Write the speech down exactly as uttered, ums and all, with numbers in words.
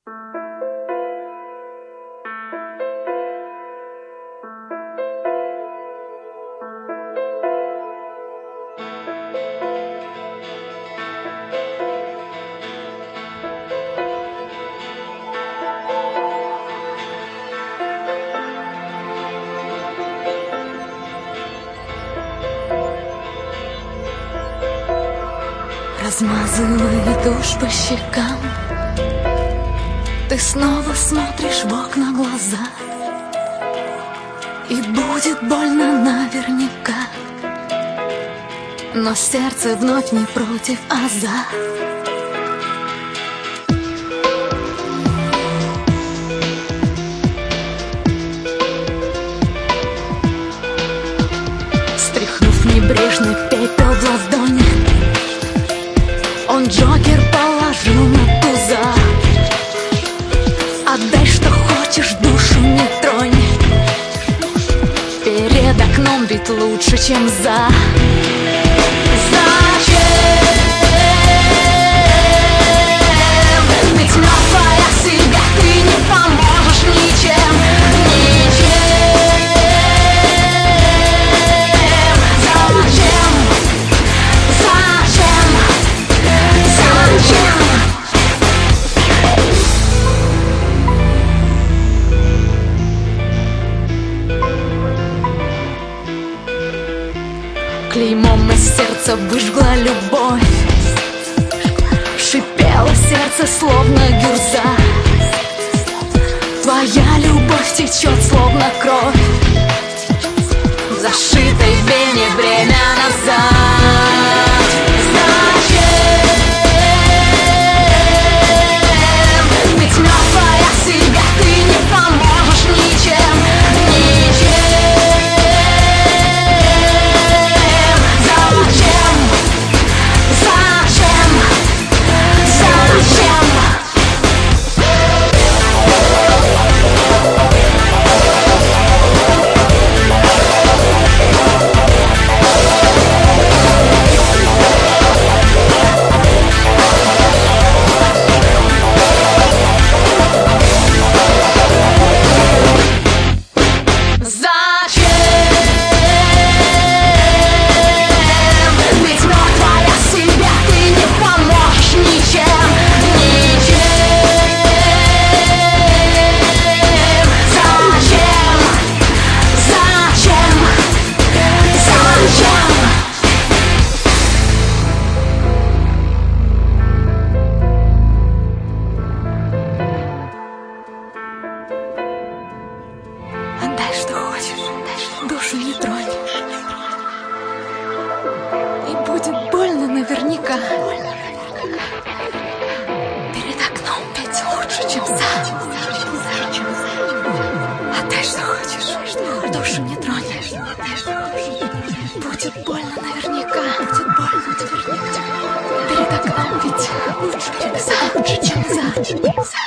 Размазывает тушь по щекам, ты снова смотришь в окна глаза, и будет больно наверняка, но сердце вновь не против, а за. Стряхнув небрежный пепел в ладони, он Джокер положил на туза. Отдай, что хочешь, душу не тронь. Перед окном ведь лучше, чем за. Зачем? Ведь мертвая себя ты не поможешь ничем. Ничем. Зачем? Зачем? Зачем? Клеймом из сердца выжгла любовь, шипело сердце, словно гюрза. Твоя любовь течет, словно кровь, в зашитой вене время назад. Зачем? Ведь мертвая себя ты не поможешь ничем. Ничем. Зачем? Зачем? Зачем? Отдай, что хочешь, душу не тронь. И будет больно наверняка. Перед окном ведь лучше, чем за. Отдай, что хочешь, душу не тронь. Будет больно наверняка. Будет больно наверняка. Перед окном ведь лучше, чем за. Лучше, чем за.